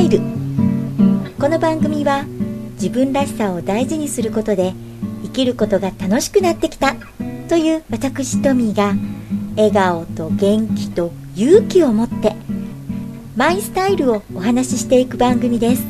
イル。この番組は自分らしさを大事にすることで生きることが楽しくなってきたという私トミーが笑顔と元気と勇気を持ってマイスタイルをお話ししていく番組です。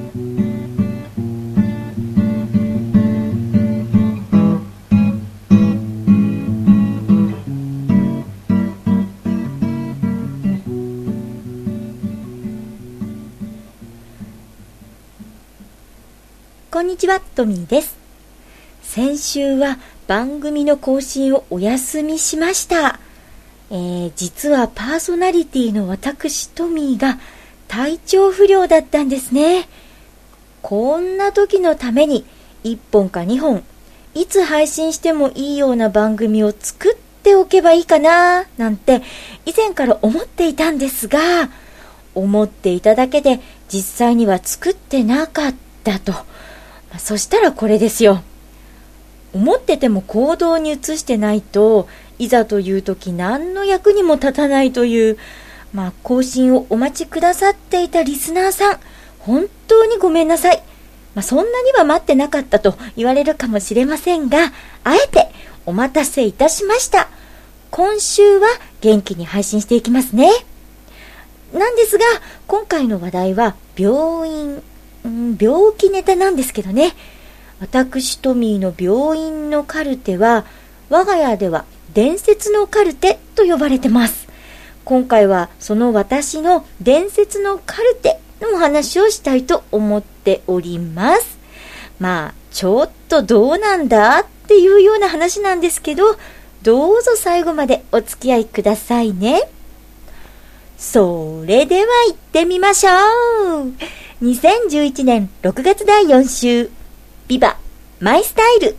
こんにちは、トミーです。先週は番組の更新をお休みしました。実はパーソナリティの私トミーが体調不良だったんですね。こんな時のために1本か2本いつ配信してもいいような番組を作っておけばいいかななんて以前から思っていたんですが、思っていただけで実際には作ってなかったと。そしたらこれですよ。思ってても行動に移してないといざという時何の役にも立たないという、更新をお待ちくださっていたリスナーさん、本当にごめんなさい。そんなには待ってなかったと言われるかもしれませんが、あえてお待たせいたしました。今週は元気に配信していきますね。なんですが、今回の話題は病気ネタなんですけどね。私トミーの病院のカルテは我が家では伝説のカルテと呼ばれてます。今回はその私の伝説のカルテのお話をしたいと思っております。ちょっとどうなんだっていうような話なんですけど、どうぞ最後までお付き合いくださいね。それでは行ってみましょう。2011年6月第4週ビバマイスタイル。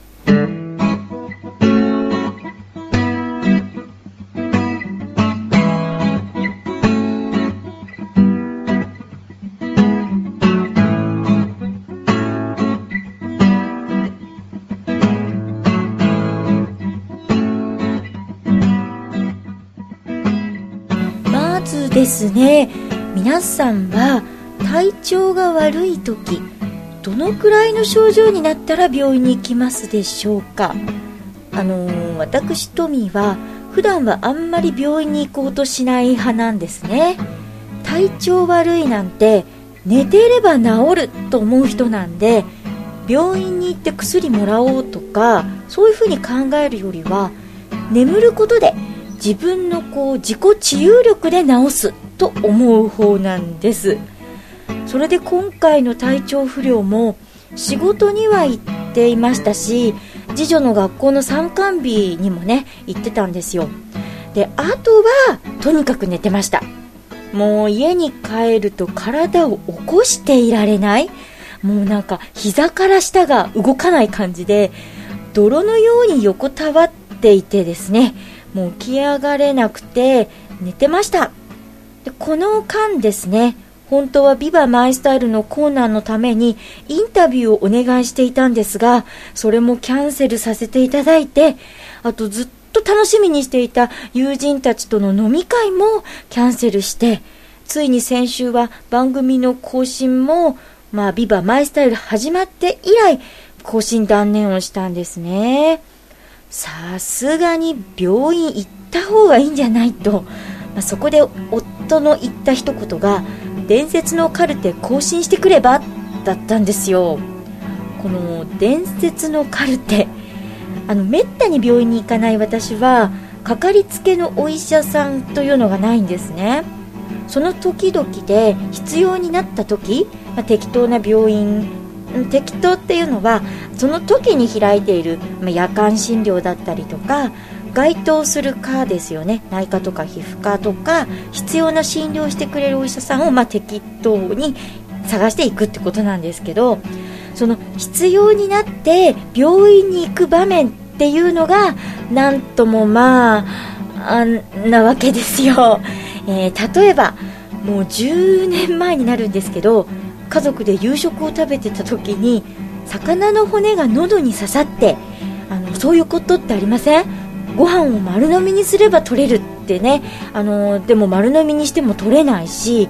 まずですね、皆さんは体調が悪い時、どのくらいの症状になったら病院に行きますでしょうか。私トミーは普段はあんまり病院に行こうとしない派なんですね。体調悪いなんて寝ていれば治ると思う人なんで、病院に行って薬もらおうとかそういうふうに考えるよりは、眠ることで自分の自己治癒力で治すと思う方なんです。それで今回の体調不良も仕事には行っていましたし、次女の学校の参観日にもね行ってたんですよ。で、あとはとにかく寝てました。もう家に帰ると体を起こしていられない、もう膝から下が動かない感じで泥のように横たわっていてですね、もう起き上がれなくて寝てました。で、この間ですね、本当はビバマイスタイルのコーナーのためにインタビューをお願いしていたんですが、それもキャンセルさせていただいて、あとずっと楽しみにしていた友人たちとの飲み会もキャンセルして、ついに先週は番組の更新もビバマイスタイル始まって以来更新断念をしたんですね。さすがに病院行った方がいいんじゃないと、そこで夫の言った一言が、伝説のカルテ更新してくればだったんですよ。この伝説のカルテ、めったに病院に行かない私はかかりつけのお医者さんというのがないんですね。その時々で必要になった時、適当な病院、適当っていうのはその時に開いている、夜間診療だったりとか該当する科ですよね。内科とか皮膚科とか必要な診療をしてくれるお医者さんを適当に探していくってことなんですけど、その必要になって病院に行く場面っていうのがなんともなわけですよ。例えばもう10年前になるんですけど、家族で夕食を食べてた時に魚の骨が喉に刺さって、そういうことってありません？ご飯を丸飲みにすれば取れるってね、でも丸飲みにしても取れないし、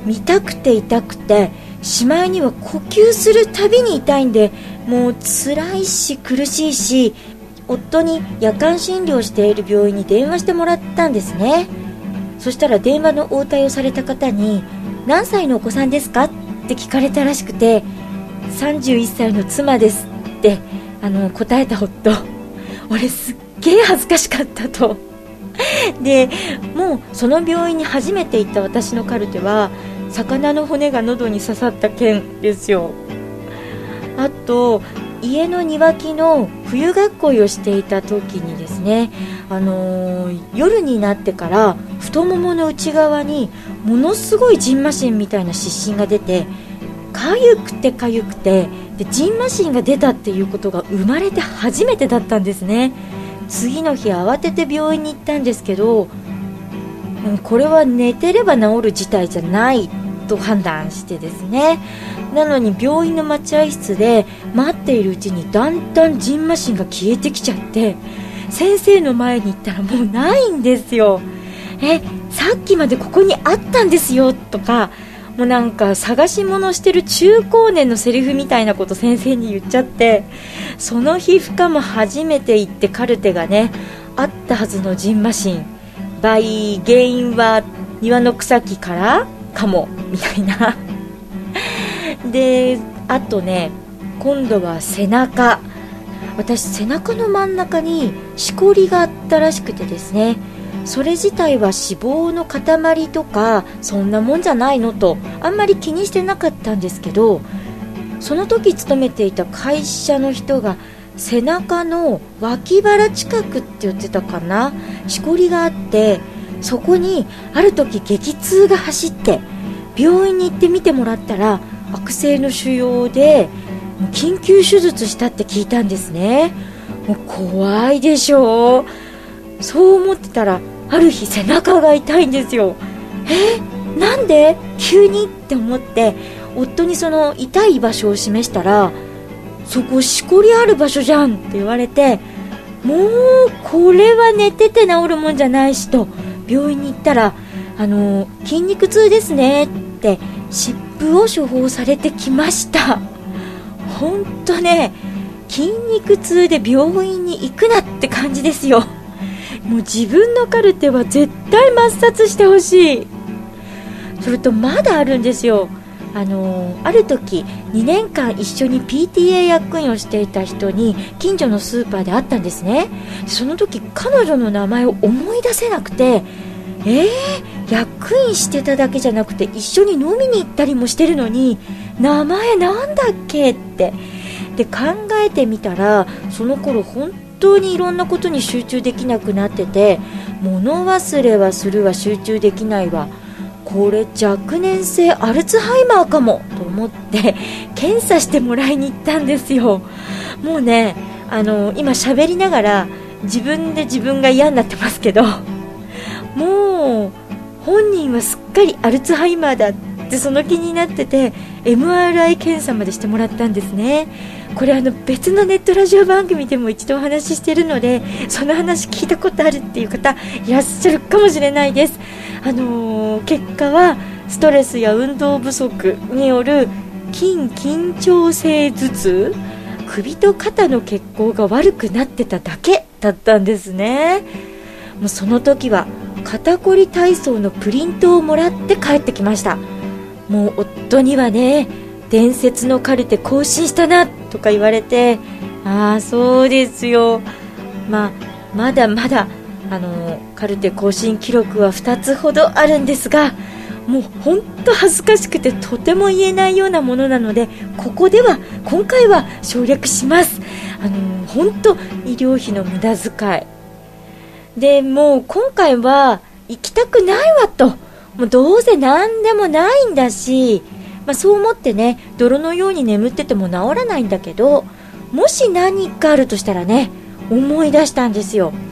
痛くて痛くて、しまいには呼吸するたびに痛いんで、もう辛いし苦しいし、夫に夜間診療している病院に電話してもらったんですね。そしたら電話の応対をされた方に、何歳のお子さんですかって聞かれたらしくて、31歳の妻ですって答えた夫、俺すっげえ恥ずかしかったと。でもうその病院に初めて行った私のカルテは、魚の骨が喉に刺さった件ですよ。あと家の庭木の冬囲いをしていた時にですね、夜になってから太ももの内側にものすごいジンマシンみたいな湿疹が出て、かゆくてかゆくて、でジンマシンが出たっていうことが生まれて初めてだったんですね。次の日慌てて病院に行ったんですけど、これは寝てれば治る事態じゃないと判断してですね、なのに病院の待合室で待っているうちにだんだんジンマシンが消えてきちゃって、先生の前に行ったらもうないんですよ。さっきまでここにあったんですよとか、もうなんか探し物してる中高年のセリフみたいなこと先生に言っちゃって、その日深も初めて行ってカルテがね、あったはずのジンマシン、原因は庭の草木からかもみたいなで、あとね、今度は背中。私背中の真ん中にしこりがあったらしくてですね、それ自体は脂肪の塊とかそんなもんじゃないのとあんまり気にしてなかったんですけど、その時勤めていた会社の人が背中の脇腹近くって言ってたかな、しこりがあって、そこにある時激痛が走って病院に行って見てもらったら、悪性の腫瘍で緊急手術したって聞いたんですね。もう怖いでしょ。そう思ってたらある日背中が痛いんですよ。なんで急にって思って、夫にその痛い場所を示したら、そこしこりある場所じゃんって言われて、もうこれは寝てて治るもんじゃないしと病院に行ったら、筋肉痛ですねって湿布を処方されてきました。ほんとね、筋肉痛で病院に行くなって感じですよ。もう自分のカルテは絶対抹殺してほしい。それとまだあるんですよ。ある時2年間一緒に PTA 役員をしていた人に近所のスーパーで会ったんですね。その時彼女の名前を思い出せなくて、役員してただけじゃなくて一緒に飲みに行ったりもしてるのに名前なんだっけってで考えてみたら、その頃本当にいろんなことに集中できなくなってて、物忘れはするわ、集中できないわ、これ若年性アルツハイマーかもと思って検査してもらいに行ったんですよ。もうね、今喋りながら自分で自分が嫌になってますけど、もう本人はすっかりアルツハイマーだってその気になってて MRI 検査までしてもらったんですね。これ別のネットラジオ番組でも一度お話ししているので、その話聞いたことあるっていう方いらっしゃるかもしれないです。結果はストレスや運動不足による緊張性頭痛、首と肩の血行が悪くなってただけだったんですね。もうその時は肩こり体操のプリントをもらって帰ってきました。もう夫にはね、伝説のカルテ更新したなとか言われて、そうですよ、まだまだカルテ更新記録は2つほどあるんですが、もう本当恥ずかしくてとても言えないようなものなので、今回は省略します。本当医療費の無駄遣いで、もう今回は行きたくないわと、もうどうせ何でもないんだし、そう思ってね、泥のように眠ってても治らないんだけど、もし何かあるとしたらね、思い出したんですよ。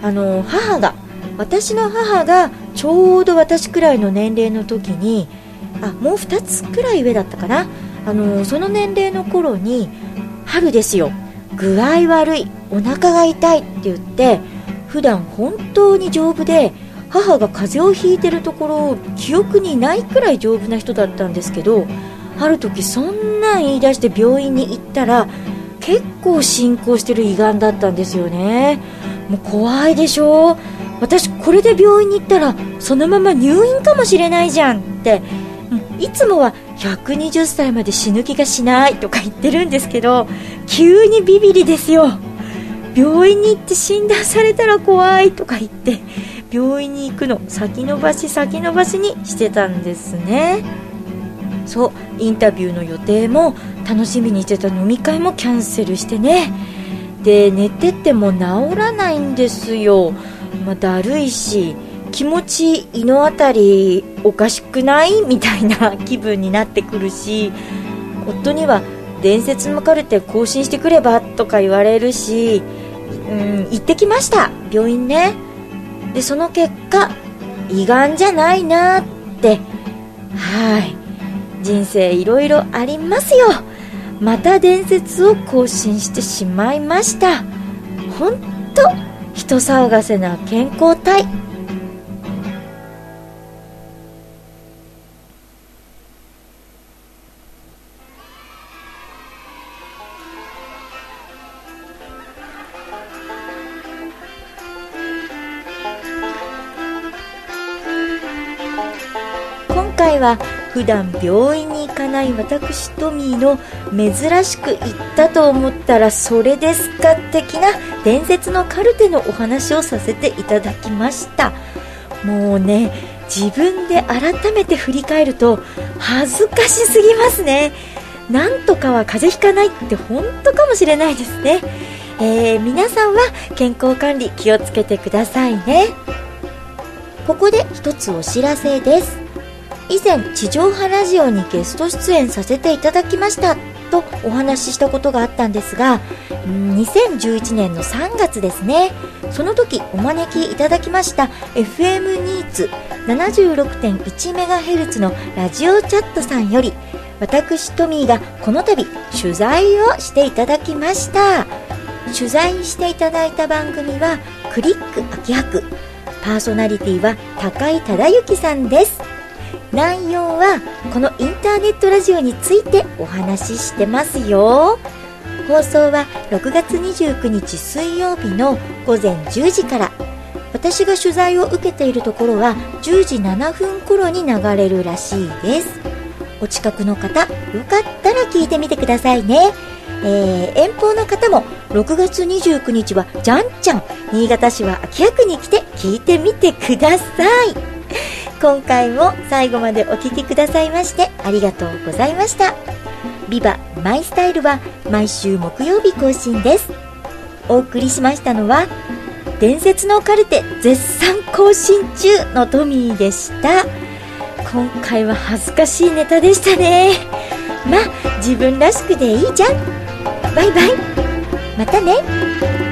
私の母がちょうど私くらいの年齢の時に、もう2つくらい上だったかな、その年齢の頃に春ですよ、具合悪い、お腹が痛いって言って、普段本当に丈夫で母が風邪をひいてるところ記憶にないくらい丈夫な人だったんですけど、ある時そんなん言い出して病院に行ったら結構進行してる胃がんだったんですよね。もう怖いでしょ。私これで病院に行ったらそのまま入院かもしれないじゃんって、いつもは120歳まで死ぬ気がしないとか言ってるんですけど、急にビビリですよ。病院に行って診断されたら怖いとか言って病院に行くの先延ばしにしてたんですね。そう、インタビューの予定も楽しみにしてた飲み会もキャンセルしてね。で、寝てても治らないんですよ。だるいし気持ち胃のあたりおかしくないみたいな気分になってくるし、夫には伝説のカルテ更新してくればとか言われるし、行ってきました病院ね。でその結果胃がんじゃないなって。人生いろいろありますよ。また伝説を更新してしまいました。ほんと人騒がせな健康体。今回は普段病院に行かない私トミーの珍しく行ったと思ったらそれですか的な伝説のカルテのお話をさせていただきました。もうね、自分で改めて振り返ると恥ずかしすぎますね。なんとかは風邪ひかないって本当かもしれないですね。皆さんは健康管理気をつけてくださいね。ここで一つお知らせです。以前地上波ラジオにゲスト出演させていただきましたとお話ししたことがあったんですが、2011年の3月ですね。その時お招きいただきました FM ニーツ 76.1MHz のラジオチャットさんより、私トミーがこの度取材をしていただきました。取材していただいた番組はクリック秋葉区、パーソナリティは高井忠之さんです。内容はこのインターネットラジオについてお話ししてますよ。放送は6月29日水曜日の午前10時から、私が取材を受けているところは10時7分頃に流れるらしいです。お近くの方よかったら聞いてみてくださいね。遠方の方も6月29日はじゃんちゃん新潟市は秋葉区に来て聞いてみてください。今回も最後までお聞きくださいましてありがとうございました。ビバマイスタイルは毎週木曜日更新です。お送りしましたのは伝説のカルテ絶賛更新中のトミーでした。今回は恥ずかしいネタでしたね。自分らしくでいいじゃん。バイバイ、またね。